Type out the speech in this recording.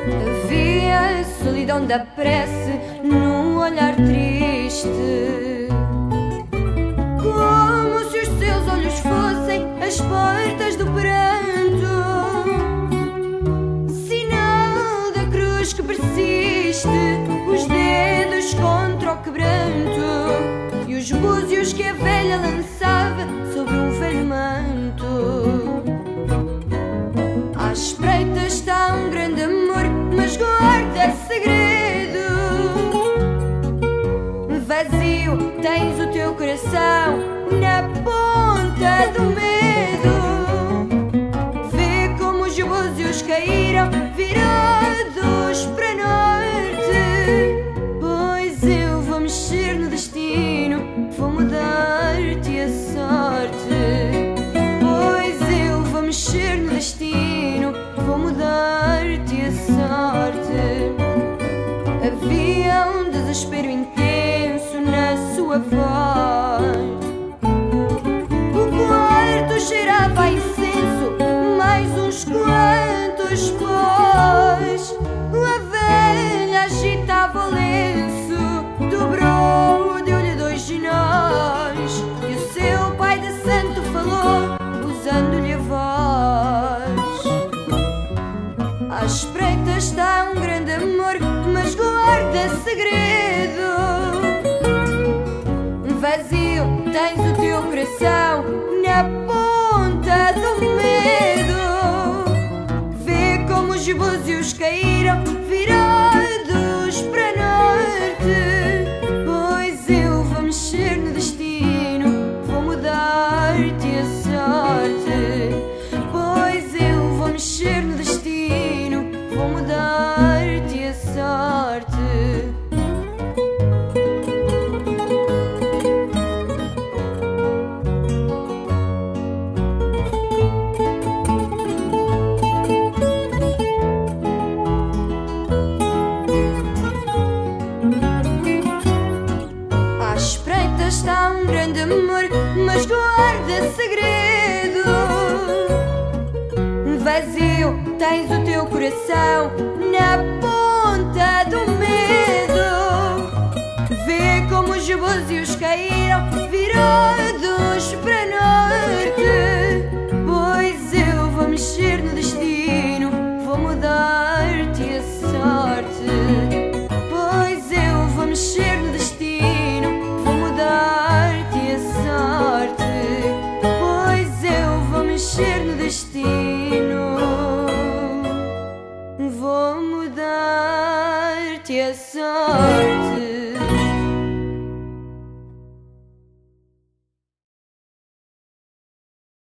Havia a solidão da prece num olhar triste, como se os seus olhos fossem as portas do pranto, sinal da cruz que persiste, os dedos contra o quebranto e os búzios que a velha lançava sobre um velho manto. À espreita está um grande amor, mas guarda segredo. Vazio tens o teu coração na ponta do medo. Vê como os búzios caíram virados para norte. Pois eu vou mexer no destino, vou mudar-te a sorte. Pois eu vou mexer no destino, vou mudar-te a sorte. Havia um desespero intenso na sua voz. O quarto cheirava a incenso, mais uns quantos pós. A velha agitava o lenço, dobrou, deu-lhe 2 nós. E o seu pai de santo falou, usando-lhe a voz. À espreita está um grande amor, mas guarda segredo. Vazio tens o teu coração na ponta do medo. Vê como os búzios caíram virados para norte. Pois eu vou mexer no destino, vou mudar-te a sorte. Pois eu vou mexer no destino, vou mudar-te a sorte. À espreita está um grande amor, mas guarda segredo. Vazio tens o teu coração na ponta do medo. Vê como os búzios caíram